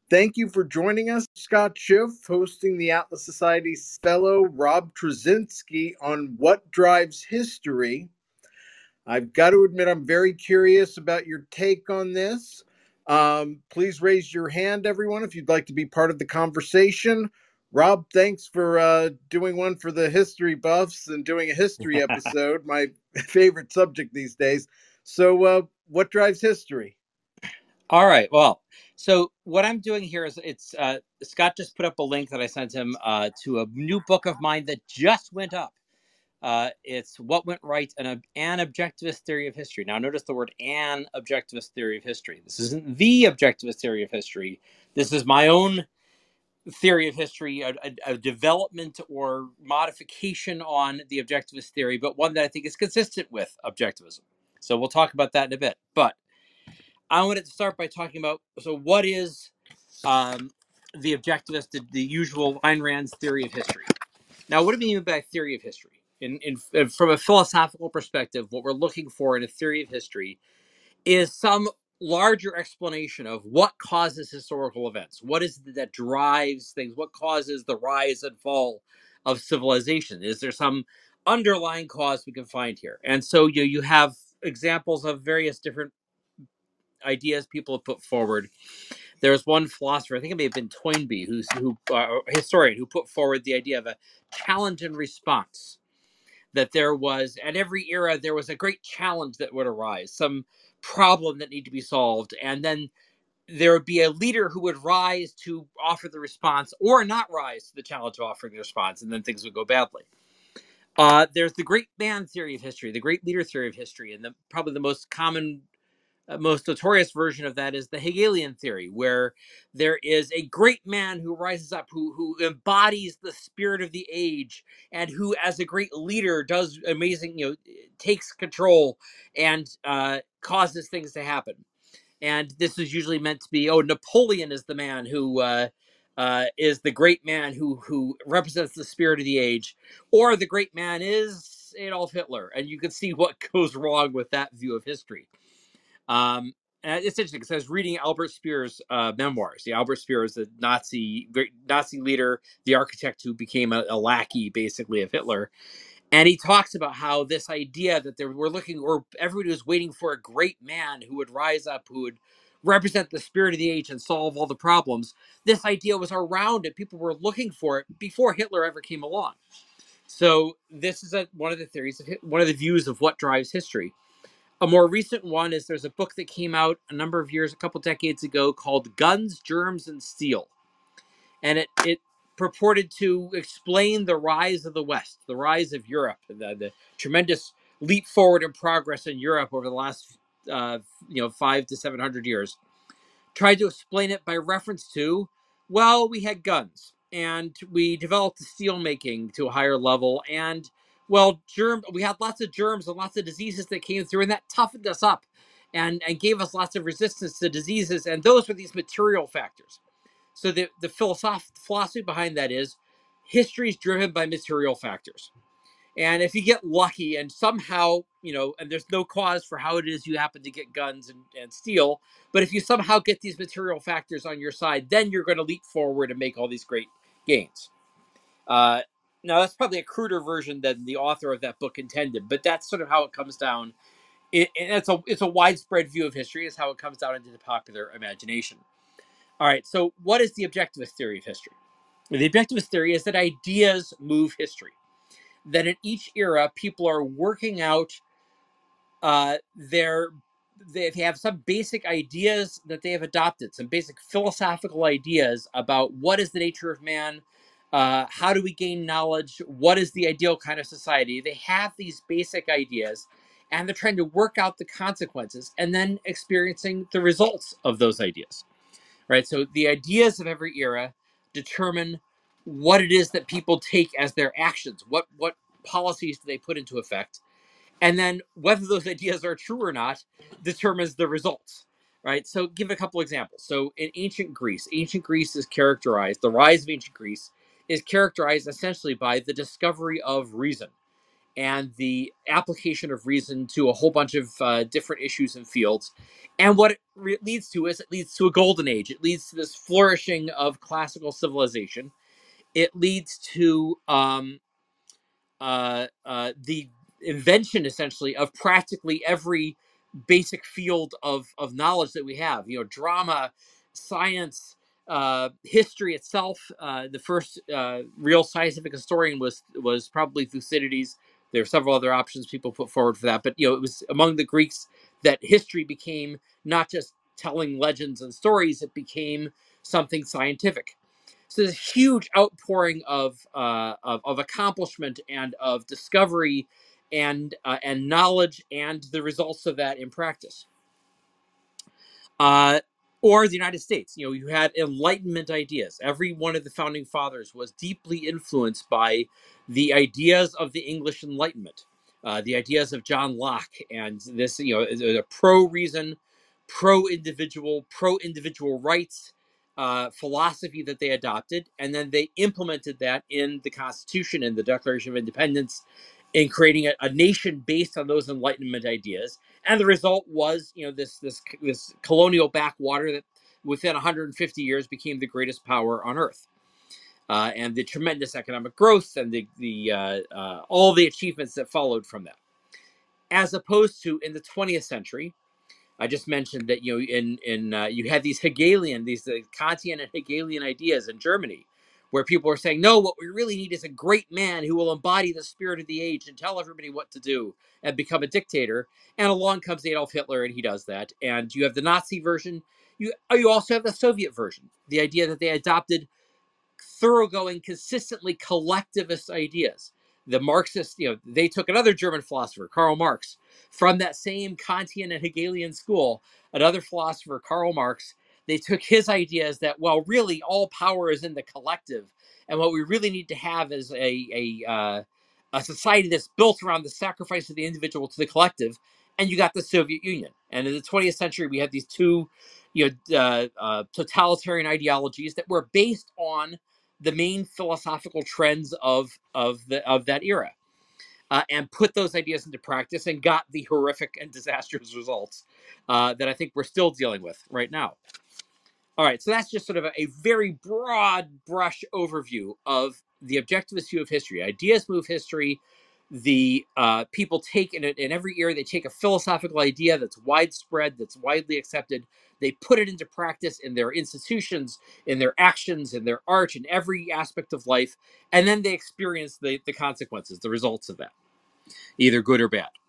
Thank you for joining us, Scott Schiff, hosting the Atlas Society's fellow Rob Trzynski on What Drives History. I've got to admit, I'm very curious about your take on this. Please raise your hand, everyone, if you'd like to be part of the conversation. Rob, thanks for doing one for the history buffs and doing a history episode, my favorite subject these days. So, what drives history? All right. Well, so what I'm doing here is it's Scott just put up a link that I sent him to a new book of mine that just went up. It's What Went Right, an Objectivist Theory of History. Now, notice the word an objectivist theory of history. This isn't the objectivist theory of history. This is my own theory of history, a development or modification on the objectivist theory, but one that I think is consistent with objectivism. So we'll talk about that in a bit. But I wanted to start by talking about, so what is the objectivist, the usual Ayn Rand's theory of history? Now, what do we mean by theory of history? From a philosophical perspective, what we're looking for in a theory of history is some larger explanation of what causes historical events. What is it that drives things? What causes the rise and fall of civilization? Is there some underlying cause we can find here? And so you have examples of various different ideas people have put forward. There's one philosopher, I think it may have been Toynbee, a historian, who put forward the idea of a challenge and response. That there was, at every era, there was a great challenge that would arise, some problem that needed to be solved, and then there would be a leader who would rise to offer the response or not rise to the challenge of offering the response, and then things would go badly. There's the great man theory of history, the great leader theory of history, and probably the most common most notorious version of that is the Hegelian theory, where there is a great man who rises up, who embodies the spirit of the age, and who, as a great leader, does amazing, takes control and causes things to happen. And this is usually meant to be, Napoleon is the man who is the great man who represents the spirit of the age, or the great man is Adolf Hitler, and you can see what goes wrong with that view of history. And it's interesting because I was reading Albert Speer's memoirs. Albert Speer is the great Nazi leader, the architect who became a lackey, basically, of Hitler. And he talks about how this idea that everybody was waiting for a great man who would rise up, who would represent the spirit of the age and solve all the problems. This idea was around and people were looking for it before Hitler ever came along. So this is one of the theories, one of the views of what drives history. A more recent one is there's a book that came out a couple decades ago, called Guns, Germs, and Steel. And it purported to explain the rise of the West, the rise of Europe, the tremendous leap forward in progress in Europe over the last 500 to 700 years. Tried to explain it by reference to, well, we had guns and we developed the steel making to a higher level, and we had lots of germs and lots of diseases that came through, and that toughened us up and gave us lots of resistance to diseases, and those were these material factors. So the philosophy behind that is history is driven by material factors. And if you get lucky and somehow, and there's no cause for how it is you happen to get guns and steel, but if you somehow get these material factors on your side, then you're going to leap forward and make all these great gains. Now, that's probably a cruder version than the author of that book intended, but that's sort of how it comes down. And it's a widespread view of history, is how it comes down into the popular imagination. All right, so what is the objectivist theory of history? The objectivist theory is that ideas move history. That in each era, people are working out they have some basic ideas that they have adopted, some basic philosophical ideas about what is the nature of man, how do we gain knowledge, what is the ideal kind of society. They have these basic ideas, and they're trying to work out the consequences and then experiencing the results of those ideas. Right? So the ideas of every era determine what it is that people take as their actions. What policies do they put into effect? And then whether those ideas are true or not determines the results. Right? So give a couple examples. So in ancient Greece is characterized, the rise of ancient Greece is characterized essentially by the discovery of reason. and the application of reason to a whole bunch of different issues and fields. And what it leads to is it leads to a golden age. It leads to this flourishing of classical civilization. It leads to the invention, essentially, of practically every basic field of knowledge that we have. You know, drama, science, history itself. The first real scientific historian was probably Thucydides. There are several other options people put forward for that, but you know, it was among the Greeks that history became not just telling legends and stories; it became something scientific. So there's a huge outpouring of accomplishment and of discovery and knowledge and the results of that in practice. Uh, or the United States, you know, you had Enlightenment ideas. Every one of the founding fathers was deeply influenced by the ideas of the English Enlightenment, the ideas of John Locke, and this, you know, is a pro-reason, pro-individual rights philosophy that they adopted, and then they implemented that in the Constitution and the Declaration of Independence, in creating a nation based on those Enlightenment ideas. And the result was, you know, this colonial backwater that within 150 years became the greatest power on earth, and the tremendous economic growth and the all the achievements that followed from that. As opposed to in the 20th century, I just mentioned that, you know, in you had these Hegelian, these Kantian and Hegelian ideas in Germany, where people were saying, no, what we really need is a great man who will embody the spirit of the age and tell everybody what to do and become a dictator. And along comes Adolf Hitler, and he does that. And you have the Nazi version. You also have the Soviet version, the idea that they adopted thoroughgoing, consistently collectivist ideas. The Marxists, you know, they took another German philosopher, Karl Marx, from that same Kantian and Hegelian school, another philosopher, Karl Marx. They took his ideas that, well, really all power is in the collective. And what we really need to have is a society that's built around the sacrifice of the individual to the collective. And you got the Soviet Union. And in the 20th century, we had these two, you know, totalitarian ideologies that were based on the main philosophical trends of that era, and put those ideas into practice and got the horrific and disastrous results that I think we're still dealing with right now. All right, so that's just sort of a very broad brush overview of the objectivist view of history. Ideas move history. The people take in every era, they take a philosophical idea that's widespread, that's widely accepted. They put it into practice in their institutions, in their actions, in their art, in every aspect of life, and then they experience the consequences, the results of that, either good or bad.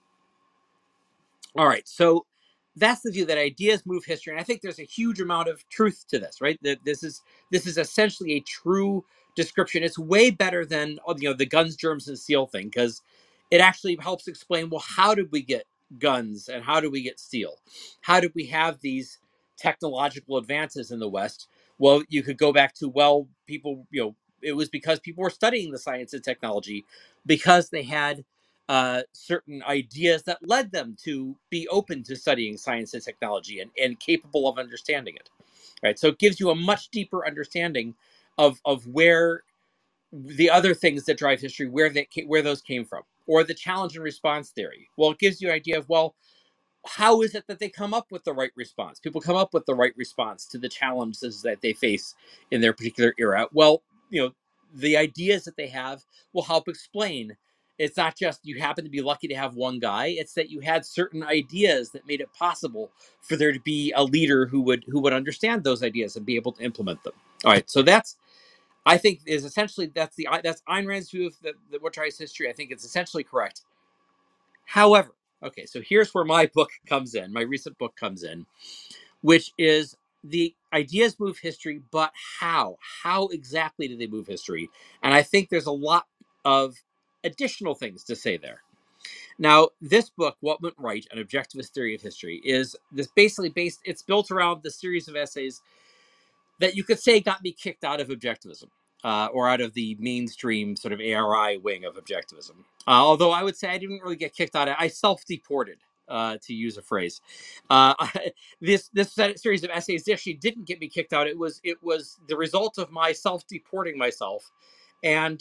All right, so that's the view that ideas move history, and I think there's a huge amount of truth to this, right? That this is essentially a true description. It's way better than, you know, the guns, germs, and steel thing, because it actually helps explain, well, how did we get guns and how did we get steel? How did we have these technological advances in the West? Well, you could go back to, well, people, you know, it was because people were studying the science and technology, because they had certain ideas that led them to be open to studying science and technology and capable of understanding it. Right. So it gives you a much deeper understanding of where the other things that drive history, where those came from, or the challenge and response theory. Well, it gives you an idea of, well, how is it that they come up with the right response? People come up with the right response to the challenges that they face in their particular era. Well, you know, the ideas that they have will help explain. It's not just you happen to be lucky to have one guy. It's that you had certain ideas that made it possible for there to be a leader who would understand those ideas and be able to implement them. All right, so that's, I think, is essentially that's Ayn Rand's view of what drives history. I think it's essentially correct. However, okay, so here's where my book comes in, my recent book comes in, which is the ideas move history, but how? How exactly do they move history? And I think there's a lot of additional things to say there. Now, this book, What Went Right, An Objectivist Theory of History, is this basically it's built around the series of essays that you could say got me kicked out of objectivism, or out of the mainstream sort of ARI wing of objectivism. Although I would say I didn't really get kicked out. I self-deported, to use a phrase. Uh, this series of essays actually didn't get me kicked out. It was the result of my self-deporting myself, and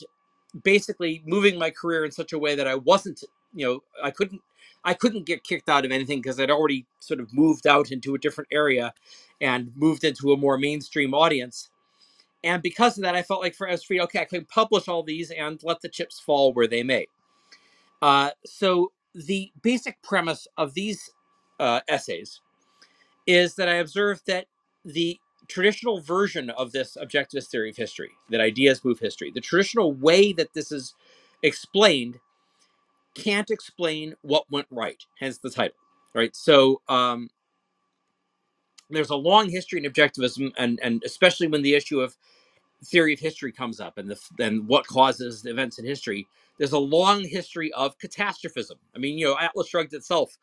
basically moving my career in such a way that I wasn't, I couldn't get kicked out of anything because I'd already sort of moved out into a different area and moved into a more mainstream audience. And because of that, I felt like I was free. Okay, I can publish all these and let the chips fall where they may. So the basic premise of these essays is that I observed that the traditional version of this objectivist theory of history, that ideas move history, the traditional way that this is explained can't explain what went right, hence the title, right? So there's a long history in objectivism, and especially when the issue of theory of history comes up and what causes the events in history. There's a long history of catastrophism. I mean, Atlas Shrugged itself,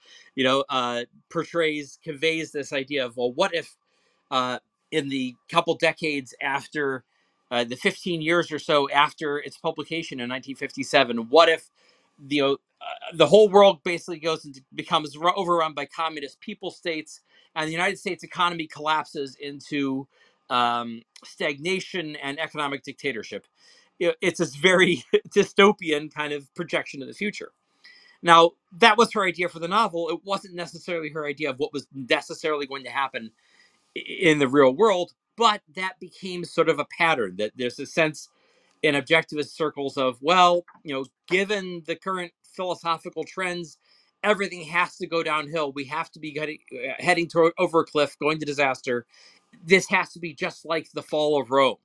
conveys this idea of, well, what if in the couple decades after the 15 years or so after its publication in 1957, what if the whole world basically becomes overrun by communist people states, and the United States economy collapses into stagnation and economic dictatorship. It's this very dystopian kind of projection of the future. Now, that was her idea for the novel. It wasn't necessarily her idea of what was necessarily going to happen in the real world, but that became sort of a pattern, that there's a sense in objectivist circles of, well, given the current philosophical trends, everything has to go downhill. We have to be heading over a cliff, going to disaster. This has to be just like the fall of Rome.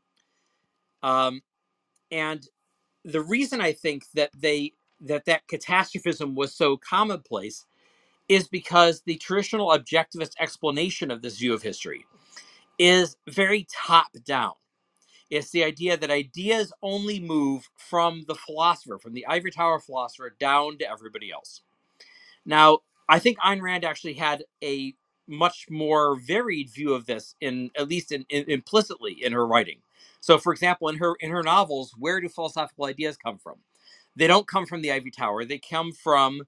And the reason I think that that catastrophism was so commonplace is because the traditional objectivist explanation of this view of history is very top down. It's the idea that ideas only move from the philosopher, from the ivory tower philosopher, down to everybody else. Now, I think Ayn Rand actually had a much more varied view of this, at least implicitly in her writing. So, for example, in her novels, where do philosophical ideas come from? They don't come from the ivory tower. They come from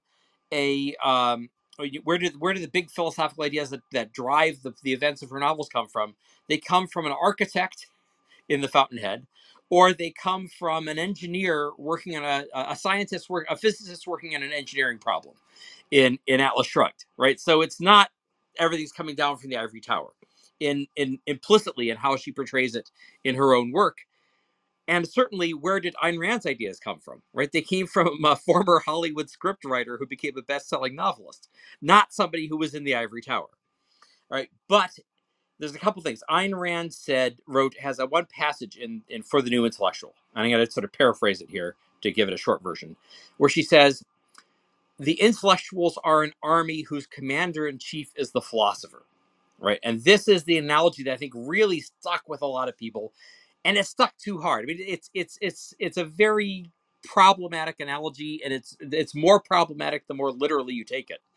where do the big philosophical ideas that drive the events of her novels come from? They come from an architect in the Fountainhead, or they come from an engineer working on a physicist working on an engineering problem in Atlas Shrugged, right? So it's not everything's coming down from the ivory tower in implicitly in how she portrays it in her own work. And certainly, where did Ayn Rand's ideas come from, right? They came from a former Hollywood scriptwriter who became a best-selling novelist, not somebody who was in the ivory tower, right? But there's a couple things. Ayn Rand has a one passage in For the New Intellectual. I'm going to sort of paraphrase it here to give it a short version, where she says, the intellectuals are an army whose commander-in-chief is the philosopher, right? And this is the analogy that I think really stuck with a lot of people, and it stuck too hard. I mean, it's a very problematic analogy, and it's more problematic the more literally you take it.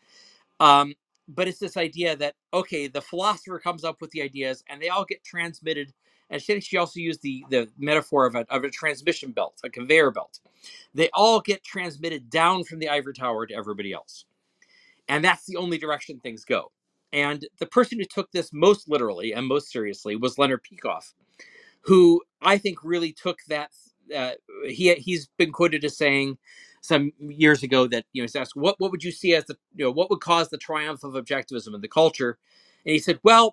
But it's this idea that, okay, the philosopher comes up with the ideas and they all get transmitted. And she also used the metaphor of a transmission belt, a conveyor belt. They all get transmitted down from the ivory tower to everybody else. And that's the only direction things go. And the person who took this most literally and most seriously was Leonard Peikoff, who I think really took that. He's been quoted as saying some years ago that he's asked what would you see as what would cause the triumph of objectivism in the culture, and he said, well,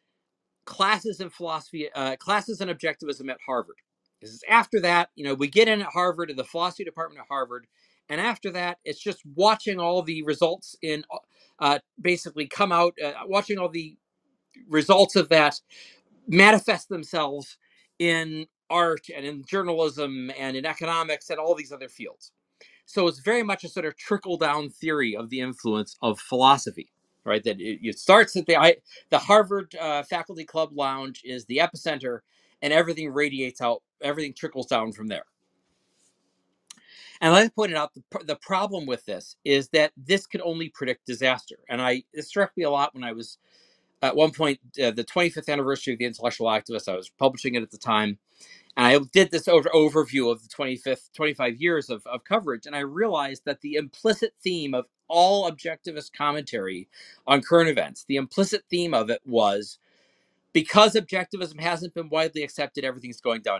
classes in philosophy, classes in objectivism at Harvard. This is after that, we get in at Harvard, in the philosophy department at Harvard, and after that, it's just watching all the results basically come out, watching all the results of that manifest themselves in art and in journalism and in economics and all these other fields. So it's very much a sort of trickle down theory of the influence of philosophy, right? That it starts at the Harvard Faculty Club lounge is the epicenter, and everything radiates out, everything trickles down from there. And like I pointed out, the problem with this is that this can only predict disaster. And it struck me a lot when I was at one point, the 25th anniversary of The Intellectual Activist. I was publishing it at the time. And I did this overview of the 25 years of coverage. And I realized that the implicit theme of all objectivist commentary on current events, the implicit theme of it was, because objectivism hasn't been widely accepted, everything's going downhill.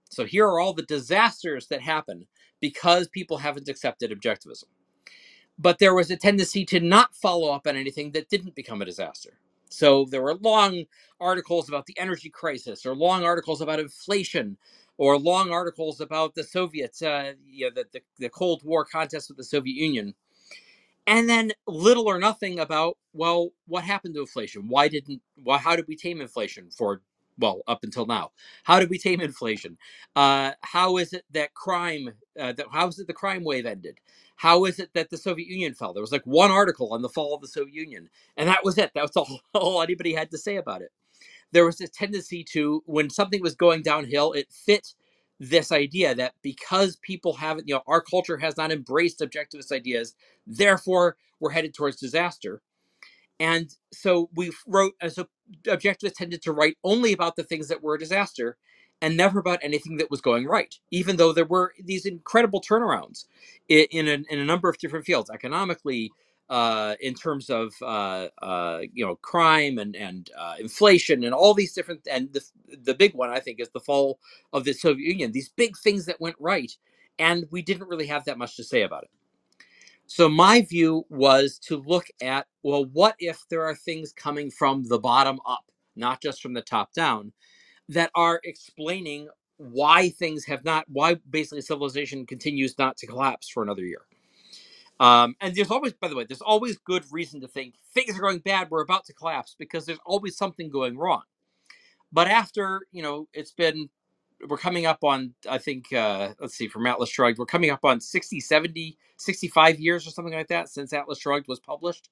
So here are all the disasters that happen because people haven't accepted objectivism. But there was a tendency to not follow up on anything that didn't become a disaster. So there were long articles about the energy crisis, or long articles about inflation, or long articles about the Soviets, the Cold War contest with the Soviet Union. And then little or nothing about, well, what happened to inflation? How did we tame inflation up until now? How did we tame inflation? How is it that how is it the crime wave ended? How is it that the Soviet Union fell? There was like one article on the fall of the Soviet Union, and that was it. That was all anybody had to say about it. There was a tendency to, when something was going downhill, it fit this idea that because people haven't, our culture has not embraced objectivist ideas, therefore we're headed towards disaster. And so objectivists tended to write only about the things that were a disaster and never about anything that was going right, even though there were these incredible turnarounds in a number of different fields, economically, in terms of crime and inflation and all these different, and the big one I think is the fall of the Soviet Union. These big things that went right, and we didn't really have that much to say about it. So my view was to look at, well, what if there are things coming from the bottom up, not just from the top down, that are explaining why basically civilization continues not to collapse for another year. And there's always, by the way, there's always good reason to think things are going bad, we're about to collapse, because there's always something going wrong. But after, we're coming up on, I think, let's see, from Atlas Shrugged, we're coming up on 60, 70, 65 years or something like that since Atlas Shrugged was published.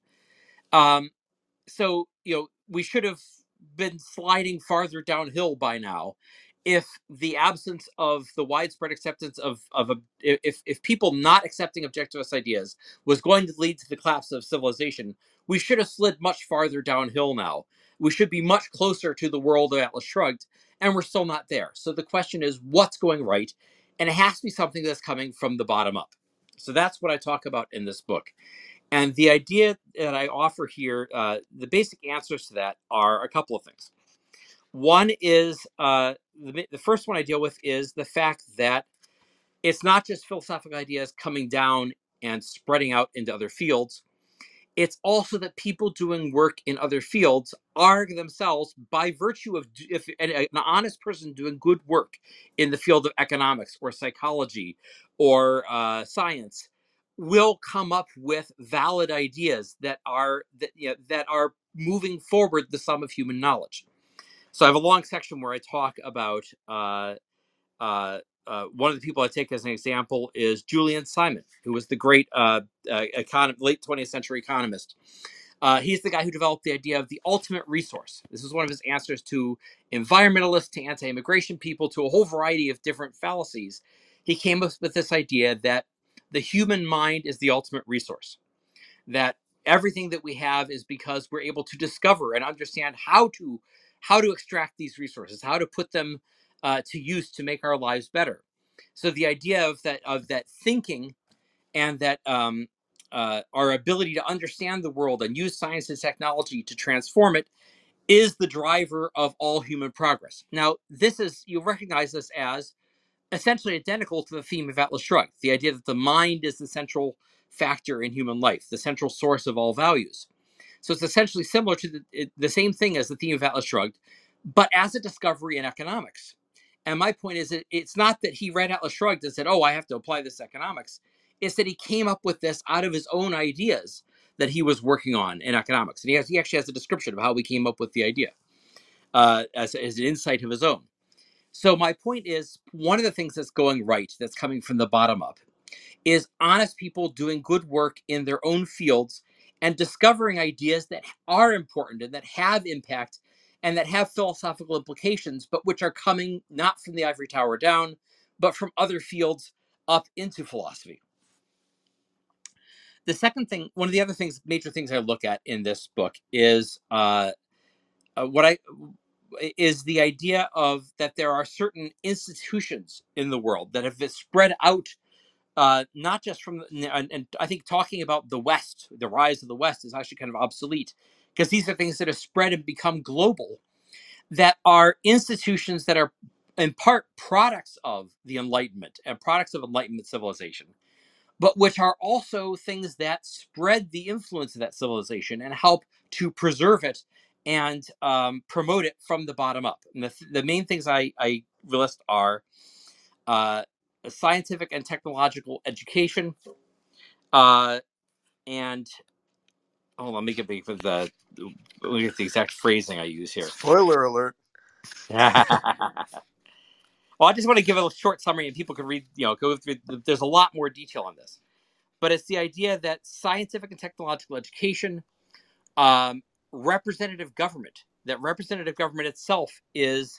So, we should have been sliding farther downhill by now if the absence of the widespread acceptance if people not accepting objectivist ideas was going to lead to the collapse of civilization, we should have slid much farther downhill now. We should be much closer to the world of Atlas Shrugged, and we're still not there. So the question is, what's going right? And it has to be something that's coming from the bottom up. So that's what I talk about in this book. And the idea that I offer here, the basic answers to that are a couple of things. One is, the first one I deal with is the fact that it's not just philosophical ideas coming down and spreading out into other fields. It's also that people doing work in other fields are themselves, by virtue of, if an honest person doing good work in the field of economics or psychology or science, will come up with valid ideas that are moving forward the sum of human knowledge. So I have a long section where I talk about one of the people I take as an example is Julian Simon, who was the great late 20th century economist. He's the guy who developed the idea of the ultimate resource. This is one of his answers to environmentalists, to anti-immigration people, to a whole variety of different fallacies. He came up with this idea that the human mind is the ultimate resource, that everything that we have is because we're able to discover and understand how to extract these resources, how to put them to use to make our lives better. So the idea of that thinking, and that our ability to understand the world and use science and technology to transform it is the driver of all human progress. Now, you'll recognize this as essentially identical to the theme of Atlas Shrugged, the idea that the mind is the central factor in human life, the central source of all values. So it's essentially similar to the same thing as the theme of Atlas Shrugged, but as a discovery in economics. And my point is, it's not that he read Atlas Shrugged and said, oh, I have to apply this to economics. It's that he came up with this out of his own ideas that he was working on in economics. And he actually has a description of how he came up with the idea as an insight of his own. So my point is, one of the things that's going right, that's coming from the bottom up, is honest people doing good work in their own fields and discovering ideas that are important and that have impact and that have philosophical implications, but which are coming not from the ivory tower down, but from other fields up into philosophy. The second thing, one of the other major things I look at in this book is the idea of that there are certain institutions in the world that have spread out, not just from, and I think talking about the West, the rise of the West, is actually kind of obsolete, because these are things that have spread and become global, that are institutions that are in part products of the Enlightenment and products of Enlightenment civilization, but which are also things that spread the influence of that civilization and help to preserve it and promote it from the bottom up. And the main things I list are uh, scientific and technological education, and hold on, let me get the exact phrasing I use here. Spoiler alert. Well, I just want to give a short summary, and people can read, go through. There's a lot more detail on this, but it's the idea that scientific and technological education, representative government, that representative government itself is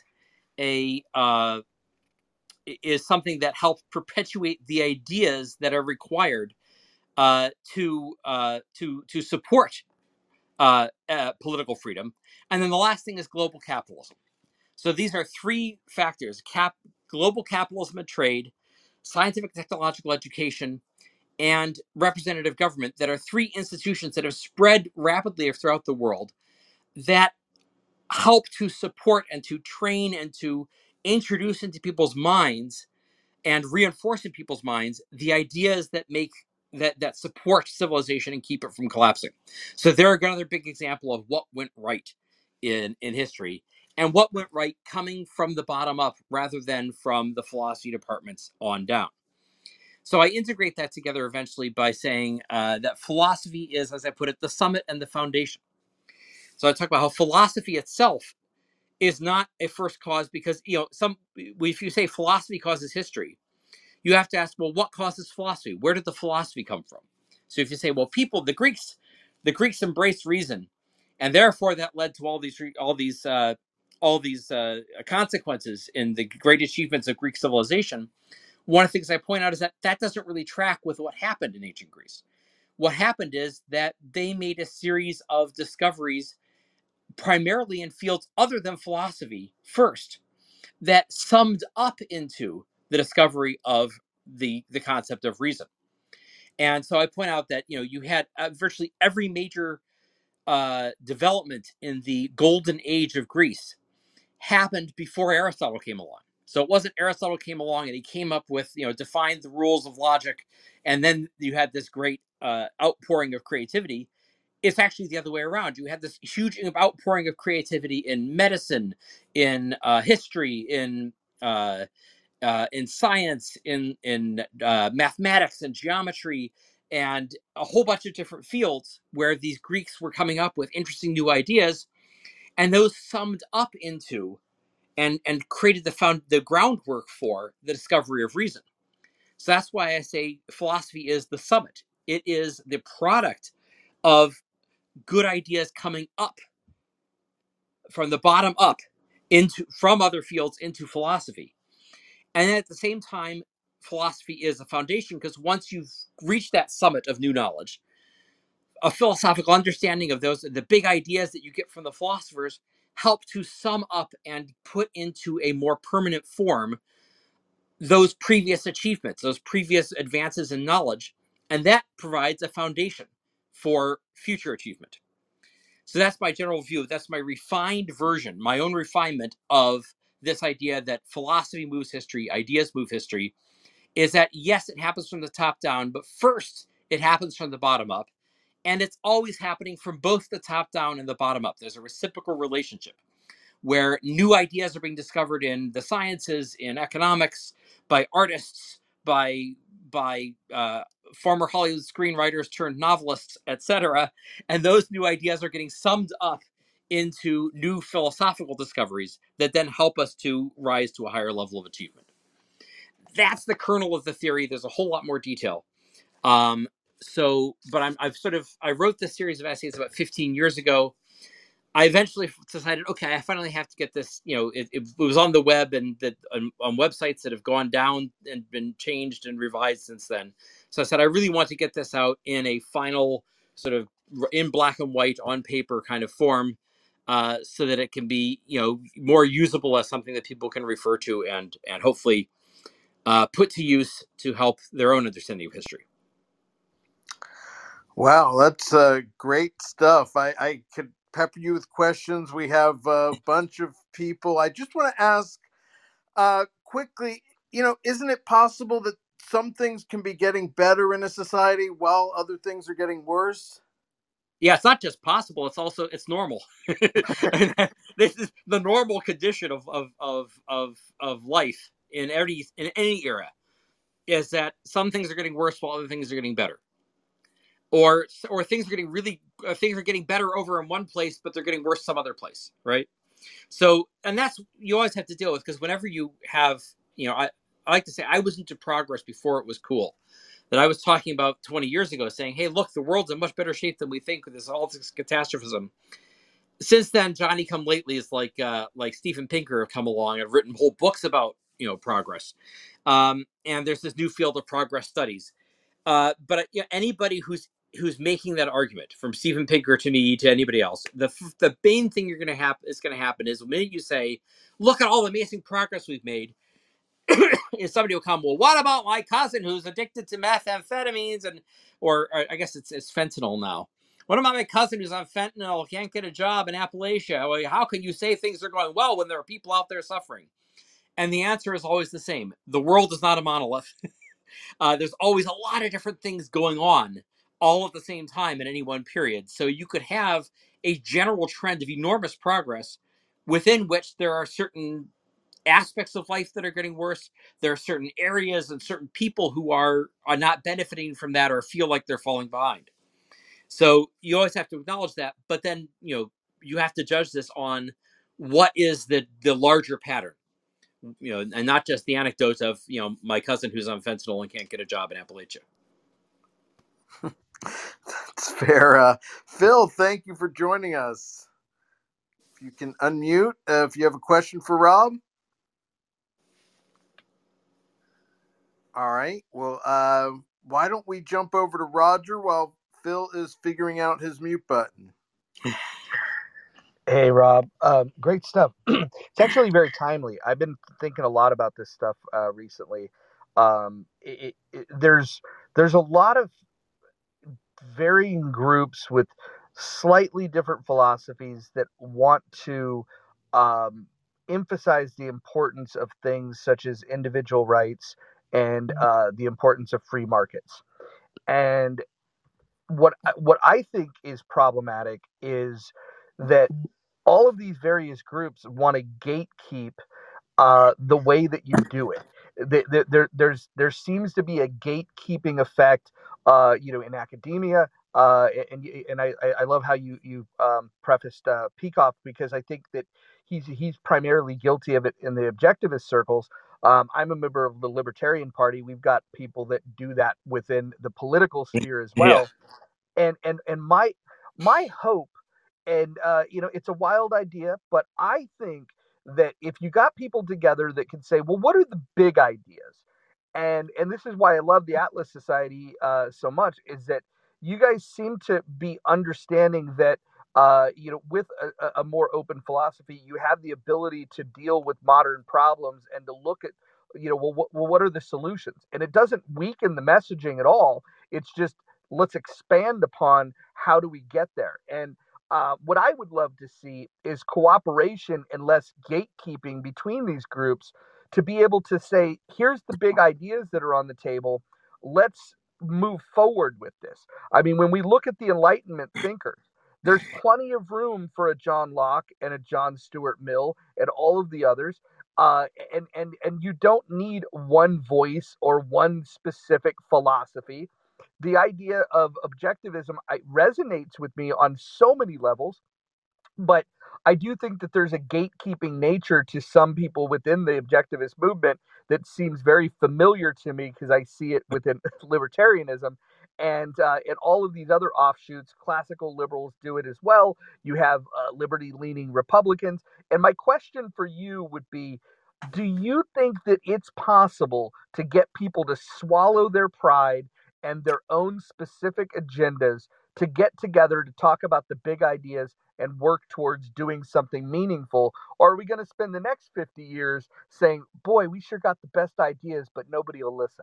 something that helps perpetuate the ideas that are required to support political freedom. And then the last thing is global capitalism. So these are three factors: global capitalism and trade, scientific and technological education, and representative government, that are three institutions that have spread rapidly throughout the world that help to support and to train and to introduce into people's minds and reinforce in people's minds the ideas that make that support civilization and keep it from collapsing. So they're another big example of what went right in history, and what went right coming from the bottom up rather than from the philosophy departments on down. So I integrate that together eventually by saying that philosophy is, as I put it, the summit and the foundation. So I talk about how philosophy itself is not a first cause, because if you say philosophy causes history, you have to ask, well, what causes philosophy? Where did the philosophy come from? So if you say, well, the Greeks embraced reason, and therefore that led to all these consequences in the great achievements of Greek civilization. One of the things I point out is that doesn't really track with what happened in ancient Greece. What happened is that they made a series of discoveries, primarily in fields other than philosophy, first, that summed up into the discovery of the concept of reason. And so I point out that you had virtually every major development in the golden age of Greece happened before Aristotle came along. So it wasn't Aristotle came along and he came up with, defined the rules of logic, and then you had this great outpouring of creativity. It's actually the other way around. You had this huge outpouring of creativity in medicine, in history, in science, in mathematics and geometry, and a whole bunch of different fields where these Greeks were coming up with interesting new ideas, and those summed up into and created the groundwork for the discovery of reason. So that's why I say philosophy is the summit. It is the product of good ideas coming up from the bottom up from other fields into philosophy. And at the same time, philosophy is a foundation, because once you've reached that summit of new knowledge, a philosophical understanding of the big ideas that you get from the philosophers help to sum up and put into a more permanent form those previous achievements, those previous advances in knowledge, and that provides a foundation for future achievement. So that's my general view. That's my refined version, my own refinement of this idea that philosophy moves history, ideas move history, is that yes, it happens from the top down, but first it happens from the bottom up. And it's always happening from both the top down and the bottom up. There's a reciprocal relationship where new ideas are being discovered in the sciences, in economics, by artists, by former Hollywood screenwriters turned novelists, etc. And those new ideas are getting summed up into new philosophical discoveries that then help us to rise to a higher level of achievement. That's the kernel of the theory. There's a whole lot more detail. But I wrote this series of essays about 15 years ago. I eventually decided, okay, I finally have to get this. It was on the web and on websites that have gone down and been changed and revised since then. So I said, I really want to get this out in a final sort of in black and white on paper kind of form, so that it can be, more usable as something that people can refer to and hopefully put to use to help their own understanding of history. Wow, that's great stuff. I could pepper you with questions. We have a bunch of people. I just want to ask, Quickly, isn't it possible that some things can be getting better in a society while other things are getting worse? Yeah, it's not just possible; it's normal. This is the normal condition of life in any era. Is that some things are getting worse while other things are getting better, or things are getting better over in one place, but they're getting worse some other place, right? So, and that's you always have to deal with, because whenever you have, I like to say I was into progress before it was cool. That I was talking about 20 years ago, saying, "Hey, look, the world's in much better shape than we think with this catastrophism." Since then, Johnny Come Lately is like Steven Pinker have come along and written whole books about progress, and there's this new field of progress studies. But anybody who's making that argument, from Steven Pinker to me to anybody else, the main thing you're going to happen is the minute you say, "Look at all the amazing progress we've made," is somebody will come, "Well, what about my cousin who's addicted to methamphetamines or I guess it's fentanyl now. What about my cousin who's on fentanyl, can't get a job in Appalachia? Well, how can you say things are going well when there are people out there suffering?" And the answer is always the same: the world is not a monolith. There's always a lot of different things going on all at the same time in any one period. So you could have a general trend of enormous progress within which there are certain aspects of life that are getting worse. There are certain areas and certain people who are not benefiting from that or feel like they're falling behind. So you always have to acknowledge that, but then you have to judge this on what is the larger pattern, and not just the anecdote of my cousin who's on fentanyl and can't get a job in Appalachia. That's fair. Phil, thank you for joining us. If you can unmute, if you have a question for Rob. All right. Well, why don't we jump over to Roger while Phil is figuring out his mute button? Hey, Rob. Great stuff. It's actually very timely. I've been thinking a lot about this stuff recently. There's a lot of varying groups with slightly different philosophies that want to um, emphasize the importance of things such as individual rights and the importance of free markets. And what I think is problematic is that all of these various groups want to gatekeep the way that you do it. There seems to be a gatekeeping effect, in academia. And I love how you prefaced Peikoff, because I think that he's primarily guilty of it in the objectivist circles. I'm a member of the Libertarian Party. We've got people that do that within the political sphere as Yeah. well. And my hope, and it's a wild idea, but I think that if you got people together that can say, well, what are the big ideas? And this is why I love the Atlas Society so much, is that you guys seem to be understanding that with a more open philosophy, you have the ability to deal with modern problems and to look at, what are the solutions? And it doesn't weaken the messaging at all. It's just, let's expand upon how do we get there. And what I would love to see is cooperation and less gatekeeping between these groups, to be able to say, here's the big ideas that are on the table. Let's move forward with this. I mean, when we look at the Enlightenment thinkers, there's plenty of room for a John Locke and a John Stuart Mill and all of the others. And you don't need one voice or one specific philosophy. The idea of objectivism resonates with me on so many levels, but I do think that there's a gatekeeping nature to some people within the objectivist movement that seems very familiar to me, because I see it within libertarianism. And all of these other offshoots, classical liberals do it as well. You have liberty leaning Republicans. And my question for you would be, do you think that it's possible to get people to swallow their pride and their own specific agendas, to get together to talk about the big ideas and work towards doing something meaningful? Or are we going to spend the next 50 years saying, boy, we sure got the best ideas, but nobody will listen?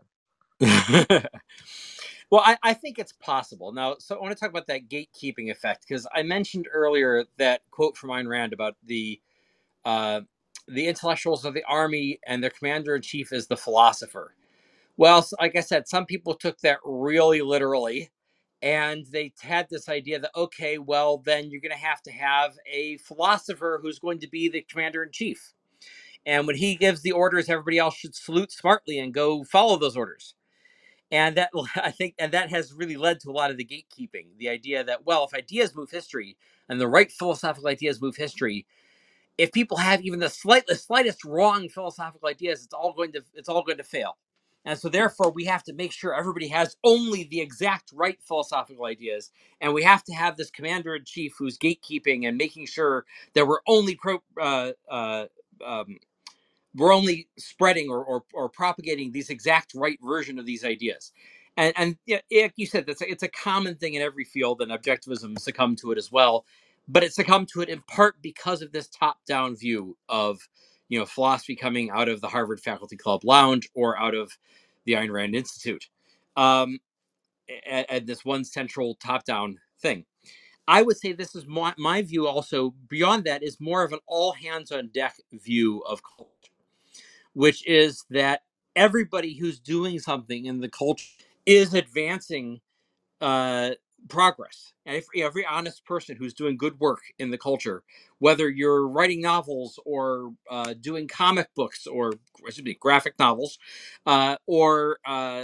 Well, I think it's possible. Now, so I want to talk about that gatekeeping effect, because I mentioned earlier that quote from Ayn Rand about the the intellectuals of the army and their commander in chief is the philosopher. Well, like I said, some people took that really literally, and they had this idea that, okay, well, then you're going to have a philosopher who's going to be the commander in chief. And when he gives the orders, everybody else should salute smartly and go follow those orders. And that, I think, and that has really led to a lot of the gatekeeping. The idea that, well, if ideas move history and the right philosophical ideas move history, if people have even the slightest wrong philosophical ideas, it's all going to fail. And so therefore we have to make sure everybody has only the exact right philosophical ideas, and we have to have this commander in chief who's gatekeeping and making sure that we're only spreading or propagating these exact right version of these ideas. And yeah, like you said, it's a common thing in every field, and objectivism succumbed to it as well. But it succumbed to it in part because of this top-down view of, philosophy coming out of the Harvard Faculty Club Lounge or out of the Ayn Rand Institute, and this one central top-down thing. I would say this is my view. Also, beyond that, is more of an all-hands-on-deck view of culture, which is that everybody who's doing something in the culture is advancing uh, progress. And if every honest person who's doing good work in the culture, whether you're writing novels or doing comic books or graphic novels, or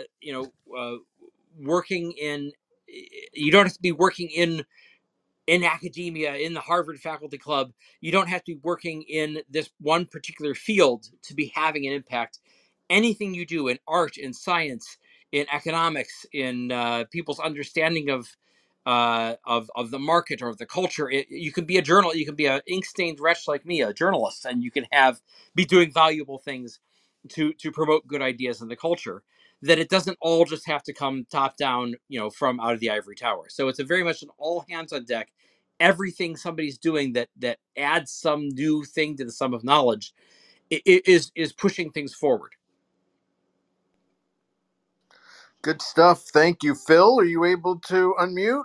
working in, you don't have to be working in academia, in the Harvard Faculty Club. You don't have to be working in this one particular field to be having an impact. Anything you do in art, in science, in economics, in people's understanding of the market or of the culture, you can be a journal. You can be an ink-stained wretch like me, a journalist, and you can be doing valuable things to promote good ideas in the culture. That it doesn't all just have to come top down, from out of the ivory tower. So it's a very much an all hands on deck. Everything somebody's doing that adds some new thing to the sum of knowledge is pushing things forward. Good stuff. Thank you, Phil. Are you able to unmute?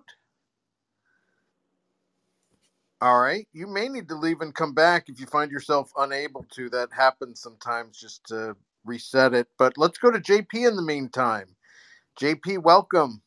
All right. You may need to leave and come back if you find yourself unable to. That happens sometimes, just to reset it. But let's go to JP in the meantime. JP, welcome.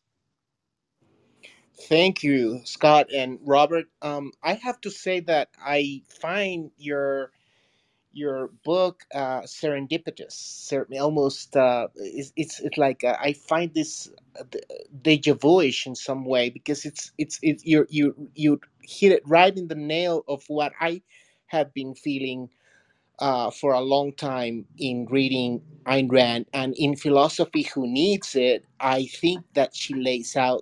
Thank you, Scott and Robert. I have to say that I find your book serendipitous, almost it's like I find this deja vu-ish in some way, because it's you hit it right in the nail of what I have been feeling for a long time in reading Ayn Rand, and in Philosophy Who Needs It. I think that she lays out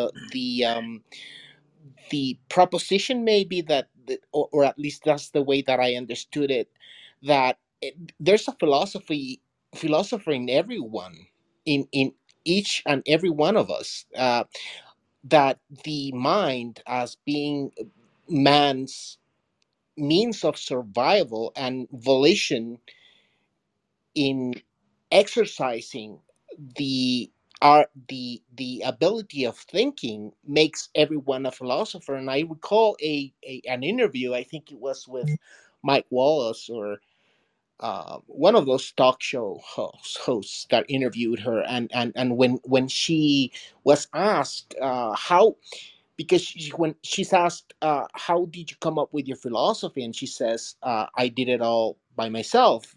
the proposition, maybe or at least that's the way that I understood it, that there's a philosopher in everyone, in each and every one of us, that the mind, as being man's means of survival and volition in exercising the the ability of thinking, makes everyone a philosopher. And I recall an interview, I think it was with Mike Wallace, or one of those talk show hosts that interviewed her, and when she was asked how, because when she's asked, how did you come up with your philosophy, and she says, I did it all by myself.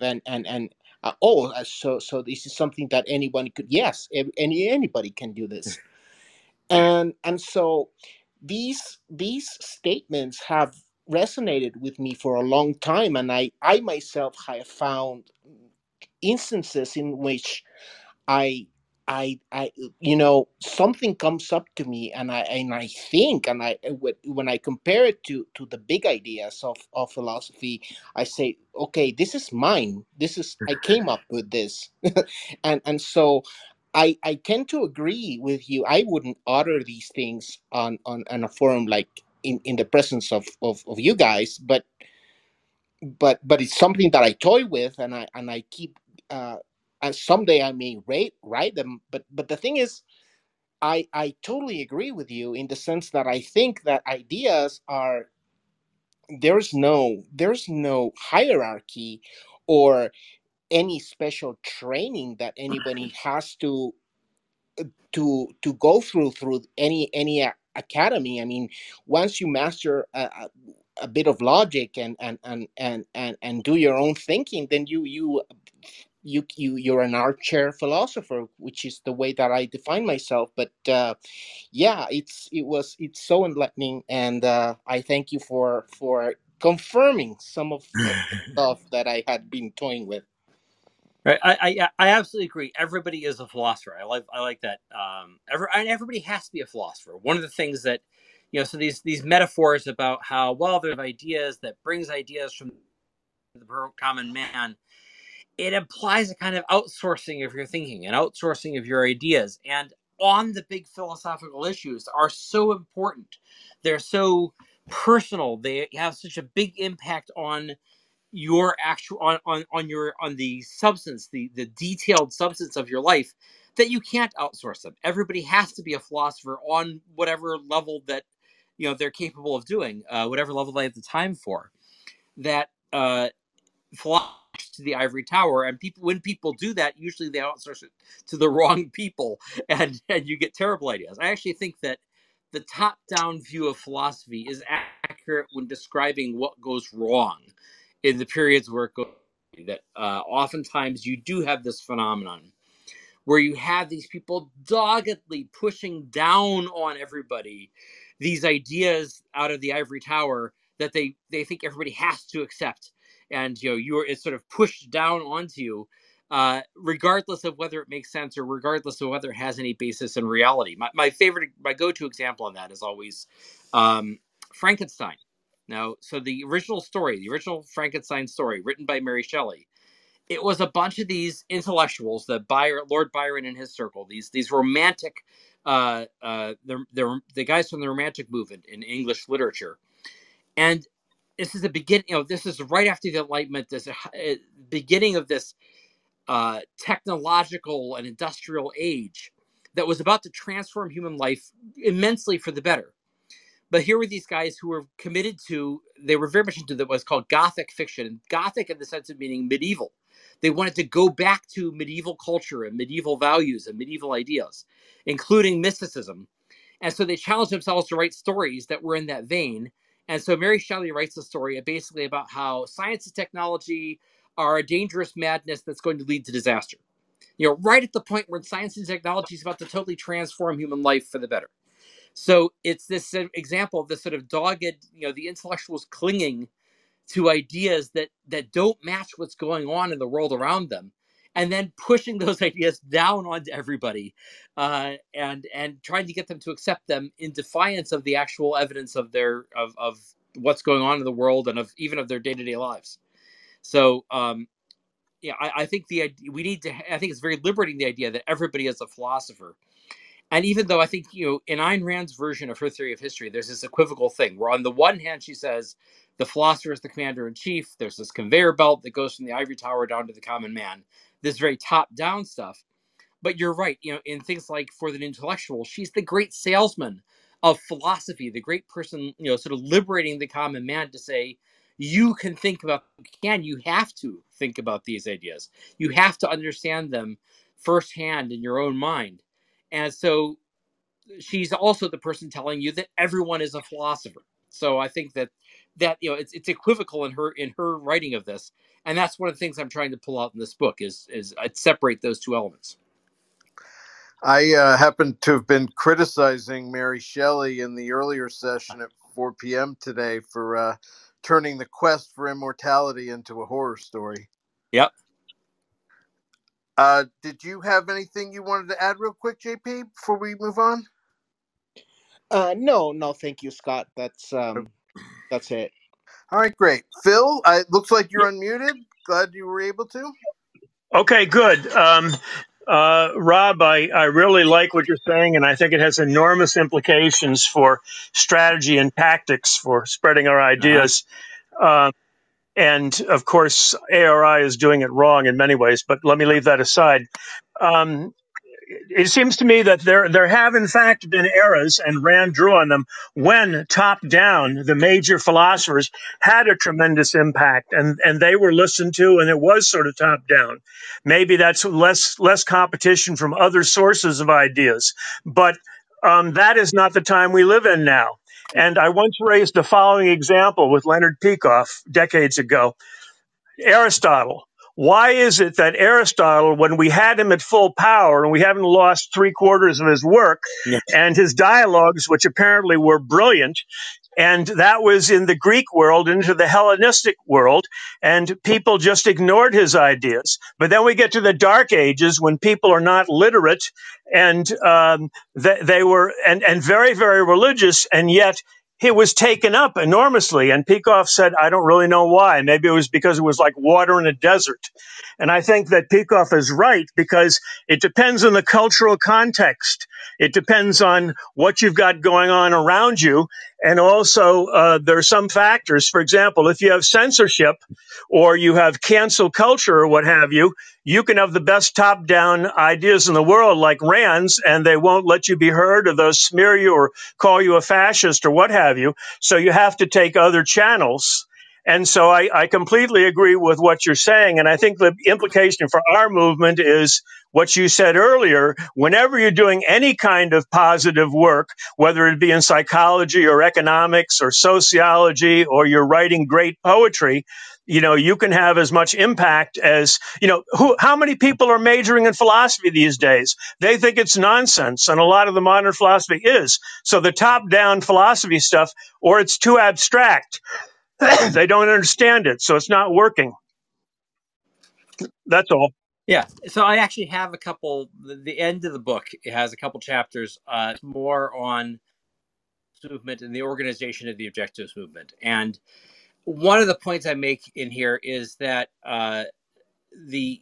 So this is something that anyone could, yes, anybody can do this. And so these statements have resonated with me for a long time, and I myself have found instances in which I I something comes up to me, and I think, and when I compare it to the big ideas of philosophy, I say, okay, this is mine. I came up with this, and so I tend to agree with you. I wouldn't utter these things on a forum like in the presence of you guys, but it's something that I toy with, and I keep. And someday I may write them, but the thing is, I totally agree with you in the sense that I think that ideas are there's no hierarchy or any special training that anybody has to go through any academy. I mean, once you master a bit of logic and do your own thinking, then you're an armchair philosopher, which is the way that I define myself. But yeah, it's so enlightening, and I thank you for confirming some of the stuff that I had been toying with. Right. I absolutely agree. Everybody is a philosopher. I like that. Everybody has to be a philosopher. One of the things that, so these metaphors about how, well, there's ideas that brings ideas from the common man. It implies a kind of outsourcing of your thinking and outsourcing of your ideas. And on the big philosophical issues are so important. They're so personal. They have such a big impact on your actual on the substance, the detailed substance of your life, that you can't outsource them. Everybody has to be a philosopher on whatever level that they're capable of doing, whatever level they have the time for. That philosophy to the ivory tower, and when people do that, usually they outsource it to the wrong people, and you get terrible ideas. I actually think that the top-down view of philosophy is accurate when describing what goes wrong in the periods where it goes. That oftentimes you do have this phenomenon where you have these people doggedly pushing down on everybody these ideas out of the ivory tower that they think everybody has to accept, and it's sort of pushed down onto you, regardless of whether it makes sense or regardless of whether it has any basis in reality. My go-to example on that is always Frankenstein. Now, so the original Frankenstein story, written by Mary Shelley, it was a bunch of these intellectuals, Lord Byron and his circle, these romantic, they're the guys from the Romantic movement in English literature, and this is the beginning. This is right after the Enlightenment. This beginning of this technological and industrial age that was about to transform human life immensely for the better. But here were these guys who were committed to, they were very much into what was called Gothic fiction. Gothic in the sense of meaning medieval. They wanted to go back to medieval culture and medieval values and medieval ideas, including mysticism. And so they challenged themselves to write stories that were in that vein. And so Mary Shelley writes a story basically about how science and technology are a dangerous madness that's going to lead to disaster. Right at the point when science and technology is about to totally transform human life for the better. So it's this example of this sort of dogged, the intellectuals clinging to ideas that don't match what's going on in the world around them, and then pushing those ideas down onto everybody, and trying to get them to accept them in defiance of the actual evidence of of what's going on in the world and of even of their day-to-day lives. So I think I think it's very liberating, the idea that everybody is a philosopher. And even though I think, in Ayn Rand's version of her theory of history, there's this equivocal thing where on the one hand, she says the philosopher is the commander in chief. There's this conveyor belt that goes from the ivory tower down to the common man, this very top down stuff. But you're right, in things like For the Intellectual, she's the great salesman of philosophy, the great person, sort of liberating the common man to say, you can think about, you have to think about these ideas. You have to understand them firsthand in your own mind. And so she's also the person telling you that everyone is a philosopher. So I think that it's equivocal in her writing of this, and that's one of the things I'm trying to pull out in this book is separate those two elements. I happen to have been criticizing Mary Shelley in the earlier session at 4 p.m. today for turning the quest for immortality into a horror story. Yep. Did you have anything you wanted to add real quick, JP, before we move on? No, thank you, Scott. That's it. All right, great. Phil, it looks like you're unmuted. Glad you were able to. Okay, good. Rob, I really like what you're saying, and I think it has enormous implications for strategy and tactics for spreading our ideas. And of course, ARI is doing it wrong in many ways, but let me leave that aside. it seems to me that there have in fact been eras, and Rand drew on them, when top down the major philosophers had a tremendous impact, and they were listened to, and it was sort of top down. Maybe that's less competition from other sources of ideas, but that is not the time we live in now. And I once raised the following example with Leonard Peikoff decades ago. Aristotle. Why is it that Aristotle, when we had him at full power and we haven't lost 3/4 of his work and his dialogues, which apparently were brilliant, and that was in the Greek world into the Hellenistic world, and people just ignored his ideas. But then we get to the Dark Ages when people are not literate, and they were and very, very religious, and yet it was taken up enormously. And Peikoff said, I don't really know why. Maybe it was because it was like water in a desert. And I think that Peikoff is right, because it depends on the cultural context. It depends on what you've got going on around you. And also, there are some factors. For example, if you have censorship or you have cancel culture or what have you, you can have the best top-down ideas in the world, like Rand's, and they won't let you be heard, or they'll smear you or call you a fascist or what have you. So you have to take other channels. And so I completely agree with what you're saying. And I think the implication for our movement is what you said earlier. Whenever you're doing any kind of positive work, whether it be in psychology or economics or sociology, or you're writing great poetry, you can have as much impact as, how many people are majoring in philosophy these days? They think it's nonsense. And a lot of the modern philosophy is. So the top-down philosophy stuff, or it's too abstract. They don't understand it, so it's not working. That's all. Yeah. So I actually have a couple. The end of the book, it has a couple chapters more on movement and the organization of the objectives movement. And one of the points I make in here is that the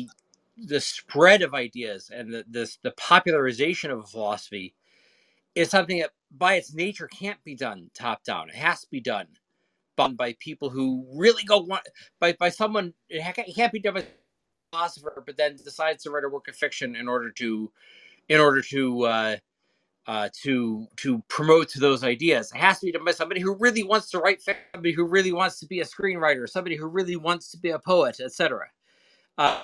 spread of ideas and the popularization of a philosophy is something that by its nature can't be done top down. It has to be done by people who really by someone. It can't be done by a philosopher, but then decides to write a work of fiction in order to promote to those ideas. It has to be done by somebody who really wants to write fiction, somebody who really wants to be a screenwriter, somebody who really wants to be a poet, etc. I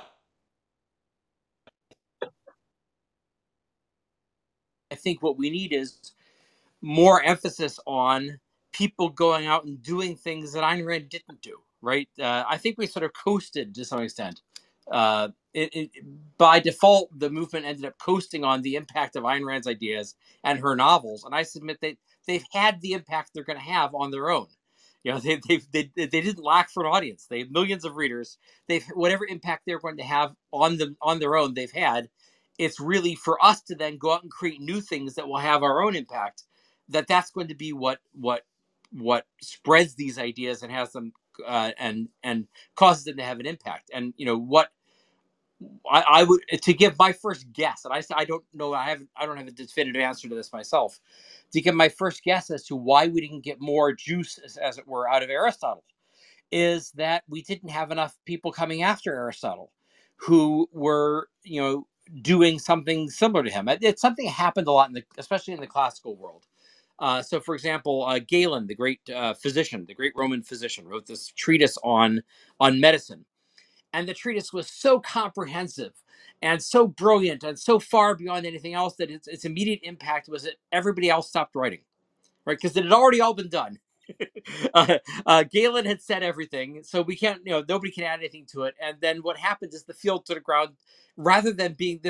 think what we need is more emphasis on people going out and doing things that Ayn Rand didn't do, right? I think we sort of coasted to some extent. By default, the movement ended up coasting on the impact of Ayn Rand's ideas and her novels, and I submit that they've had the impact they're going to have on their own. They didn't lack for an audience. They have millions of readers. They've whatever impact they're going to have on their own, they've had. It's really for us to then go out and create new things that will have our own impact. That's going to be what spreads these ideas and has them and causes them to have an impact. And what I would, to give my first guess, and I don't know, I don't have a definitive answer to this myself. To give my first guess as to why we didn't get more juice, as it were, out of Aristotle, is that we didn't have enough people coming after Aristotle who were doing something similar to him. It's something that happened a lot especially in the classical world. So, for example, Galen, the great physician, the great Roman physician, wrote this treatise on medicine. And the treatise was so comprehensive and so brilliant and so far beyond anything else that its immediate impact was that everybody else stopped writing, right? Because it had already all been done. Galen had said everything, so we can't, nobody can add anything to it. And then what happens is the field to the ground, rather than being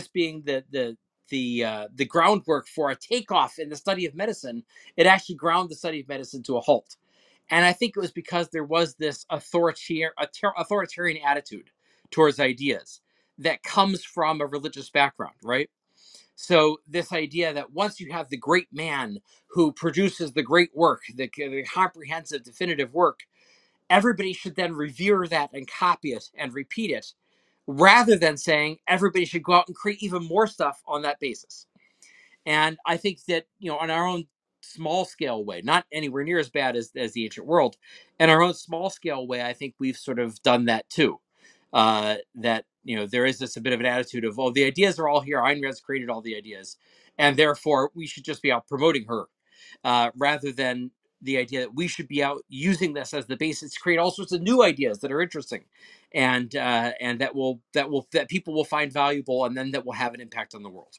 the groundwork for a takeoff in the study of medicine, it actually ground the study of medicine to a halt. And I think it was because there was this authoritarian attitude towards ideas that comes from a religious background, right? So this idea that once you have the great man who produces the great work, the comprehensive, definitive work, everybody should then revere that and copy it and repeat it, rather than saying everybody should go out and create even more stuff on that basis. And I think that, on our own small scale way, not anywhere near as bad as the ancient world, in our own small scale way, I think we've sort of done that too. That there is this a bit of an attitude of, oh, the ideas are all here. Ayn Rand's created all the ideas, and therefore we should just be out promoting her, rather than the idea that we should be out using this as the basis to create all sorts of new ideas that are interesting, and that people will find valuable, and then that will have an impact on the world.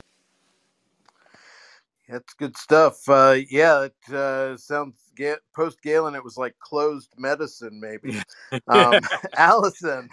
That's good stuff. Yeah, it sounds post Galen. It was like closed medicine, maybe. Allison.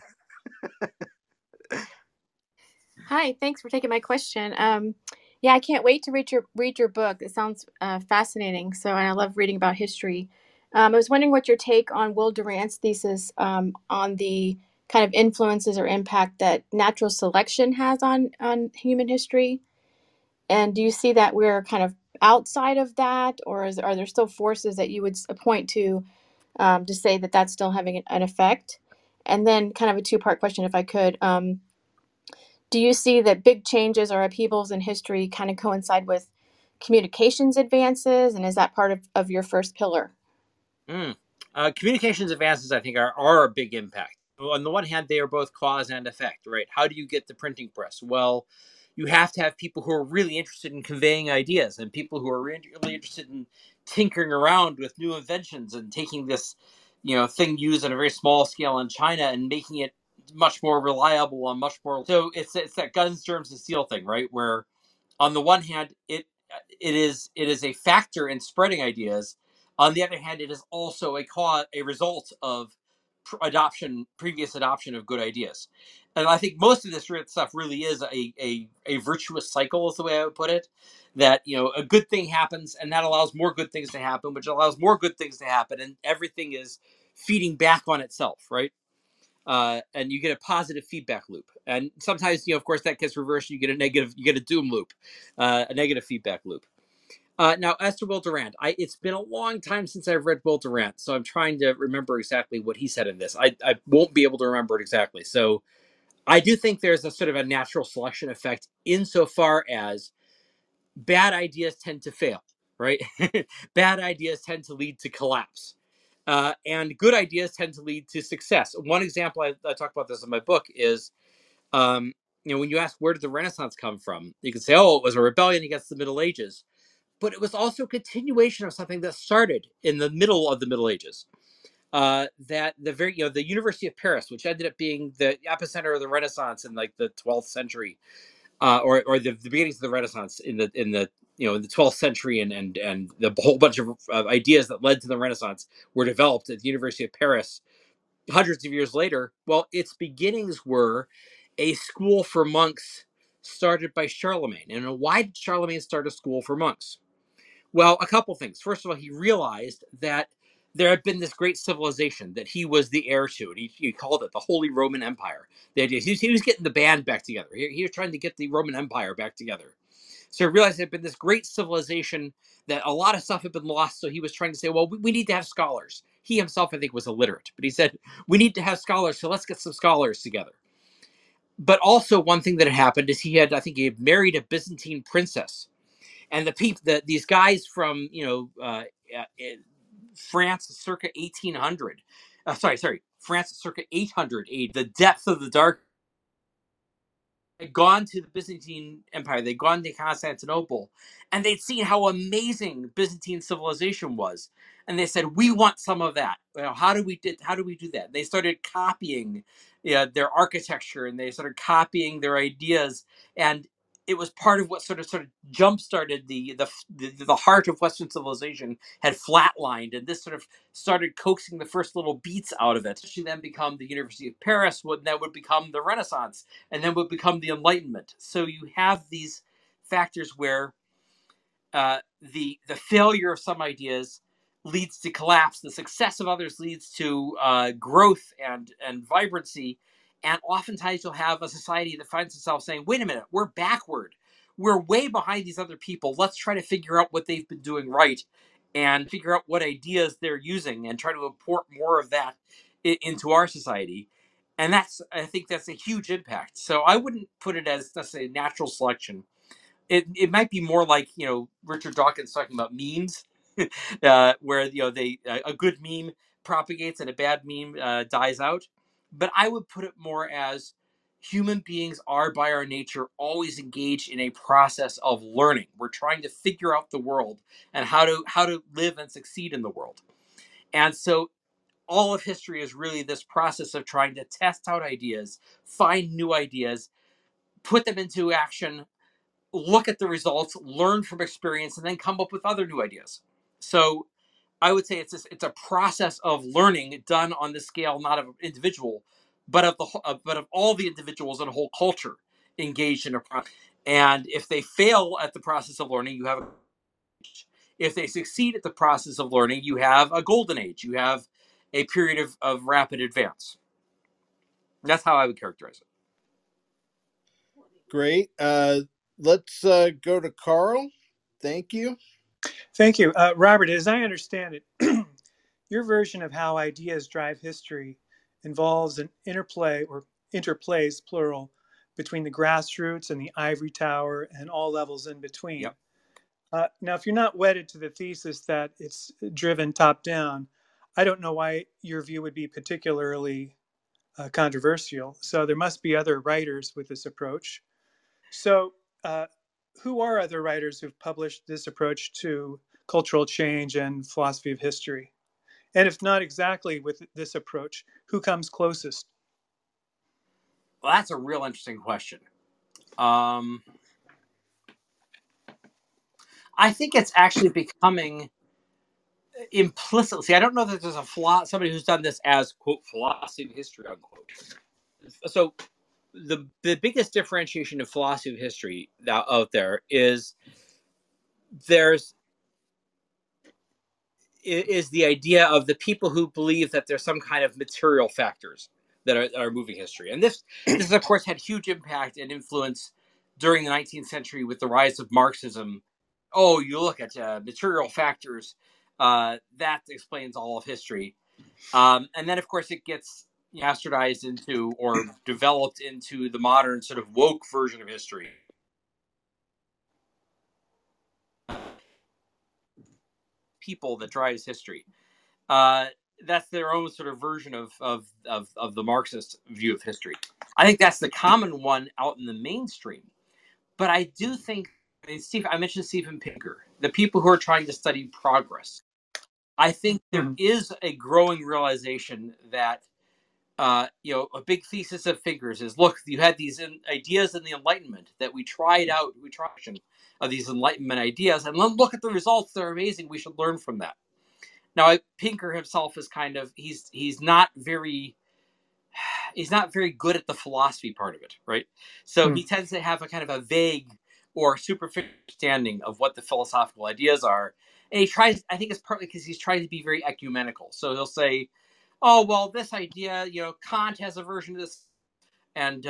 Hi, thanks for taking my question. Yeah, I can't wait to read your book. It sounds fascinating. And I love reading about history. I was wondering what your take on Will Durant's thesis on the kind of influences or impact that natural selection has on human history. And do you see that we're kind of outside of that, or are there still forces that you would point to say that that's still having an effect? And then kind of a two-part question, if I could. Do you see that big changes or upheavals in history kind of coincide with communications advances? And is that part of your first pillar? Communications advances, I think, are a big impact. On the one hand, they are both cause and effect, right? How do you get the printing press? Well, you have to have people who are really interested in conveying ideas, and people who are really interested in tinkering around with new inventions and taking this, thing used on a very small scale in China and making it much more reliable and much more. So it's that guns, germs, and steel thing, right? Where, on the one hand, it is a factor in spreading ideas. On the other hand, it is also a result of previous adoption of good ideas. And I think most of this stuff really is a virtuous cycle, is the way I would put it. That, a good thing happens, and that allows more good things to happen, which allows more good things to happen, and everything is feeding back on itself, right? And you get a positive feedback loop. And sometimes, of course, that gets reversed. You get a doom loop, a negative feedback loop. Now, as to Will Durant, it's been a long time since I've read Will Durant, so I'm trying to remember exactly what he said in this. I won't be able to remember it exactly. So I do think there's a sort of a natural selection effect insofar as bad ideas tend to fail, right? Bad ideas tend to lead to collapse. And good ideas tend to lead to success. One example, I talk about this in my book, is when you ask where did the Renaissance come from, you can say, oh, it was a rebellion against the Middle Ages. But it was also a continuation of something that started in the middle of the Middle Ages. That the University of Paris, which ended up being the epicenter of the Renaissance in like the 12th century, or the beginnings of the Renaissance in the 12th century, and the whole bunch of ideas that led to the Renaissance were developed at the University of Paris hundreds of years later. Well, its beginnings were a school for monks started by Charlemagne. And why did Charlemagne start a school for monks? Well, a couple things. First of all, he realized that there had been this great civilization that he was the heir to, and he called it the Holy Roman Empire. The idea he was getting the band back together. He was trying to get the Roman Empire back together. So he realized there had been this great civilization that a lot of stuff had been lost. So he was trying to say, well, we need to have scholars. He himself, I think, was illiterate, but he said, we need to have scholars, so let's get some scholars together. But also, one thing that had happened is he had married a Byzantine princess. And these guys from France circa 1800, France circa 800 AD, the depth of the dark, had gone to the Byzantine Empire. They'd gone to Constantinople, and they'd seen how amazing Byzantine civilization was. And they said, "We want some of that. How do we do that?" They started copying, their architecture, and they started copying their ideas, and it was part of what sort of jump started the heart of Western civilization had flatlined, and this sort of started coaxing the first little beats out of it. She then become the University of Paris, that would become the Renaissance, and then would become the Enlightenment. So you have these factors where the failure of some ideas leads to collapse, the success of others leads to growth and vibrancy. And oftentimes you'll have a society that finds itself saying, wait a minute, we're backward. We're way behind these other people. Let's try to figure out what they've been doing right and figure out what ideas they're using and try to import more of that into our society. And I think that's a huge impact. So I wouldn't put it as necessarily natural selection. It might be more like, Richard Dawkins talking about memes, where a good meme propagates and a bad meme dies out. But I would put it more as human beings are by our nature always engaged in a process of learning. We're trying to figure out the world and how to live and succeed in the world. And so all of history is really this process of trying to test out ideas, find new ideas, put them into action, look at the results, learn from experience, and then come up with other new ideas. So I would say it's a process of learning done on the scale not of an individual, but of all the individuals in a whole culture engaged in a process. And if they fail at the process of learning, you have a, if they succeed at the process of learning, you have a golden age. You have a period of rapid advance. That's how I would characterize it. Great. Let's go to Carl. Thank you. Thank you. Robert, as I understand it, your version of how ideas drive history involves an interplay or interplays, plural, between the grassroots and the ivory tower and all levels in between. Yep. Now, if you're not wedded to the thesis that it's driven top down, I don't know why your view would be particularly controversial. So there must be other writers with this approach. So who are other writers who've published this approach to cultural change and philosophy of history? And if not exactly with this approach, who comes closest? Well, that's a real interesting question. I think it's actually becoming implicitly. See, I don't know that there's somebody who's done this as, quote, philosophy of history, unquote. So the biggest differentiation of philosophy of history out there is the idea of the people who believe that there's some kind of material factors that are moving history. And this of course had huge impact and influence during the 19th century with the rise of Marxism. Oh, you look at material factors, that explains all of history. And then of course it gets bastardized into or developed into the modern sort of woke version of history. People that drives history. That's their own sort of version of the Marxist view of history. I think that's the common one out in the mainstream. But I do think, I mentioned Steven Pinker, the people who are trying to study progress. I think there is a growing realization that, a big thesis of Pinker's is, look, you had these ideas in the Enlightenment that we tried of these Enlightenment ideas, and look at the results. They're amazing. We should learn from that. Now, Pinker himself is kind of, he's not very good at the philosophy part of it, right? So he tends to have a kind of a vague or superficial understanding of what the philosophical ideas are. And he tries, I think it's partly because he's trying to be very ecumenical. So he'll say, oh, well, this idea, Kant has a version of this, and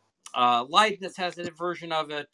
Leibniz has a version of it,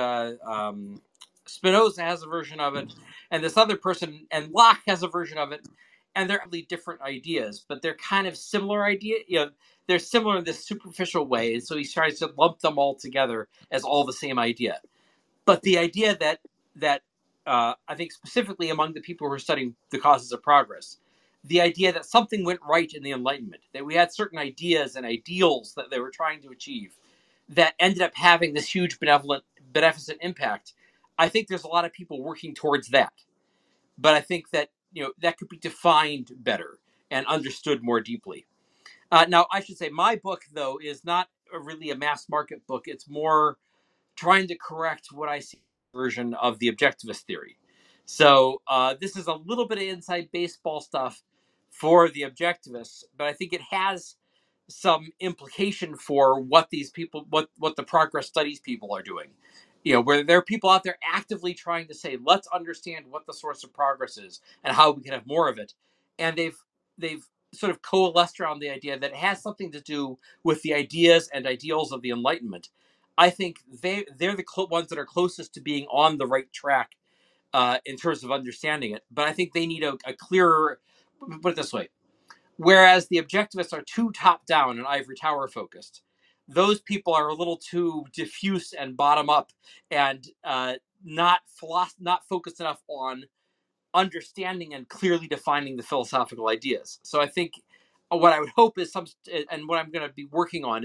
and Spinoza has a version of it, and this other person, and Locke has a version of it, and they're really different ideas, but they're kind of similar they're similar in this superficial way, and so he tries to lump them all together as all the same idea. But the idea that I think specifically among the people who are studying the causes of progress, the idea that something went right in the Enlightenment, that we had certain ideas and ideals that they were trying to achieve that ended up having this huge beneficent impact. I think there's a lot of people working towards that. But I think that, that could be defined better and understood more deeply. Now, I should say my book, though, is not really a mass market book. It's more trying to correct what I see version of the objectivist theory. So this is a little bit of inside baseball stuff for the objectivists, but I think it has some implication for what these people, what the progress studies people are doing. Where there are people out there actively trying to say, let's understand what the source of progress is and how we can have more of it. And they've sort of coalesced around the idea that it has something to do with the ideas and ideals of the Enlightenment. I think they're the ones that are closest to being on the right track in terms of understanding it. But I think they need a clearer, put it this way, whereas the objectivists are too top-down and ivory tower focused, those people are a little too diffuse and bottom-up and not focused enough on understanding and clearly defining the philosophical ideas. So I think what I would hope is and what I'm going to be working on is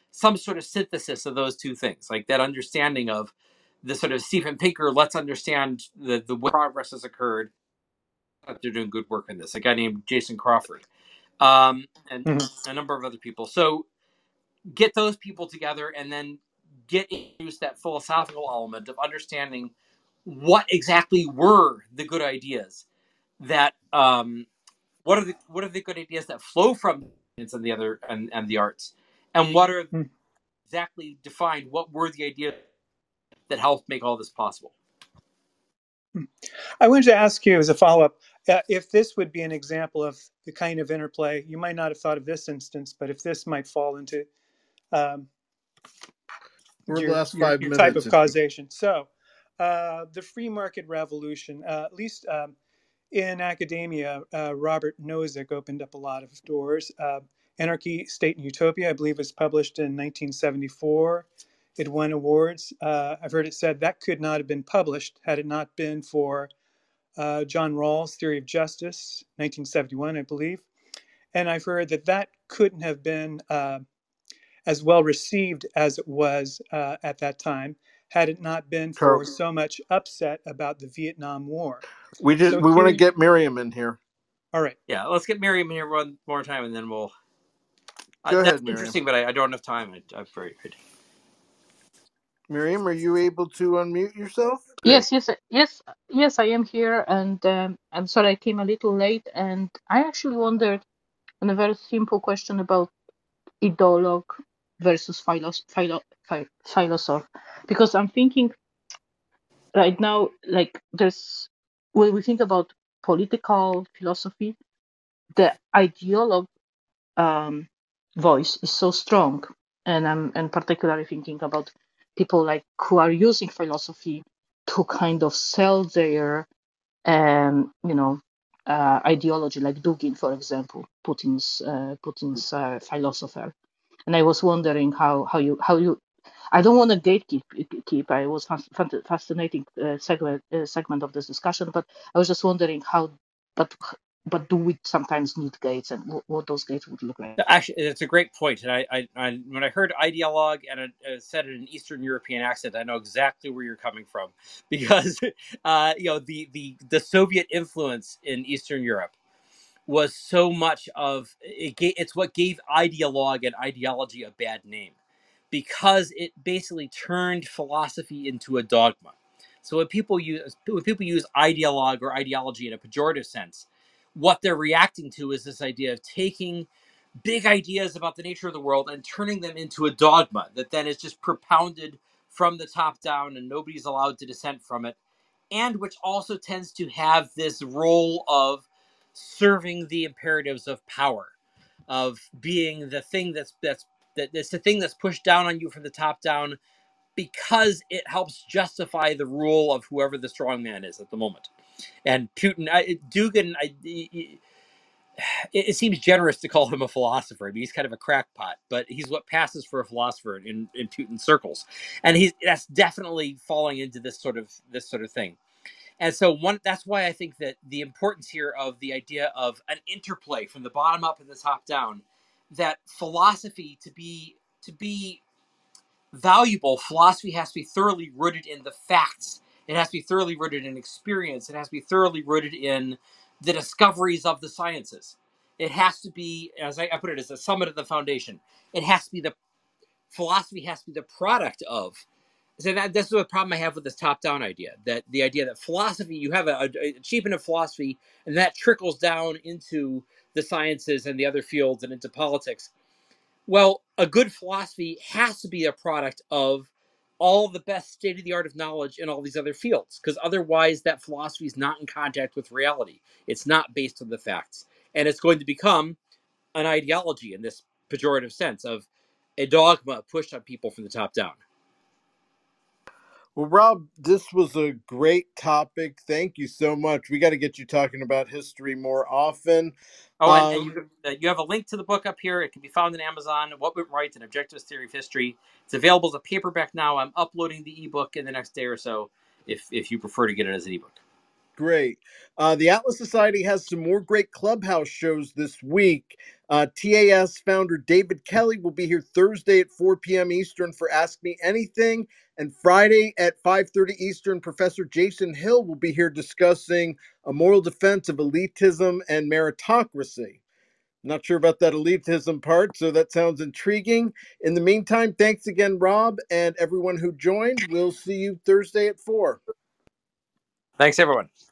some sort of synthesis of those two things, like that understanding of the sort of Steven Pinker, let's understand the way progress has occurred. They're doing good work in this. A guy named Jason Crawford, and a number of other people. So get those people together and then get introduced that philosophical element of understanding what exactly were the good ideas that what are the good ideas that flow from science and the other and the arts, and what are exactly defined what were the ideas that helped make all this possible. I wanted to ask you as a follow-up, if this would be an example of the kind of interplay, you might not have thought of this instance, but if this might fall into We're your last 5 type minutes. of causation. So the free market revolution, at least in academia, Robert Nozick opened up a lot of doors. Anarchy, State, and Utopia, I believe, was published in 1974. It won awards. I've heard it said that could not have been published had it not been for John Rawls' Theory of Justice, 1971, I believe. And I've heard that that couldn't have been as well received as it was at that time had it not been for so much upset about the Vietnam War. We want to get Miriam in here. All right. Yeah, let's get Miriam in here one more time, and then we'll. Go ahead, that's Miriam. interesting, but I don't have time. I'm very good. Miriam, are you able to unmute yourself? Yes, I am here, and I'm sorry I came a little late, and I actually wondered on a very simple question about ideologue versus philosopher, because I'm thinking right now, like there's when we think about political philosophy, the ideologue voice is so strong, and I'm particularly thinking about people like who are using philosophy to kind of sell their ideology, like Dugin, for example, Putin's philosopher. And I was wondering how you I don't want to gatekeep. I was fascinating segment of this discussion, but I was just wondering how, but do we sometimes need gates, and what those gates would look like? Actually, it's a great point. And I when I heard ideologue and it said it in an Eastern European accent, I know exactly where you're coming from, because the Soviet influence in Eastern Europe was so much of it. It's what gave ideologue and ideology a bad name, because it basically turned philosophy into a dogma. So when people use ideologue or ideology in a pejorative sense, what they're reacting to is this idea of taking big ideas about the nature of the world and turning them into a dogma that then is just propounded from the top down and nobody's allowed to dissent from it, and which also tends to have this role of serving the imperatives of power, of being the thing that's the thing that's pushed down on you from the top down, because it helps justify the rule of whoever the strong man is at the moment. And Putin, Dugin, it seems generous to call him a philosopher. I mean, he's kind of a crackpot, but he's what passes for a philosopher in Putin circles, and that's definitely falling into this sort of thing. And so that's why I think that the importance here of the idea of an interplay from the bottom up and the top down, that philosophy to be valuable, philosophy has to be thoroughly rooted in the facts. It has to be thoroughly rooted in experience. It has to be thoroughly rooted in the discoveries of the sciences. It has to be, as I put it, as a summit of the foundation. Philosophy has to be the product of. So that's the problem I have with this top-down idea. That the idea that philosophy, you have a achievement of philosophy, and that trickles down into the sciences and the other fields and into politics. Well, a good philosophy has to be a product of all the best state-of-the-art of knowledge in all these other fields, because otherwise that philosophy is not in contact with reality. It's not based on the facts. And it's going to become an ideology in this pejorative sense of a dogma pushed on people from the top down. Well, Rob, this was a great topic. Thank you so much. We got to get you talking about history more often. Oh, and you have a link to the book up here. It can be found on Amazon, What Went Right, An Objectivist Theory of History. It's available as a paperback now. I'm uploading the ebook in the next day or so if you prefer to get it as an ebook. Great. The Atlas Society has some more great Clubhouse shows this week. TAS founder David Kelly will be here Thursday at 4 p.m. Eastern for Ask Me Anything. And Friday at 5:30 Eastern, Professor Jason Hill will be here discussing a moral defense of elitism and meritocracy. Not sure about that elitism part, so that sounds intriguing. In the meantime, thanks again, Rob, and everyone who joined. We'll see you Thursday at 4. Thanks, everyone.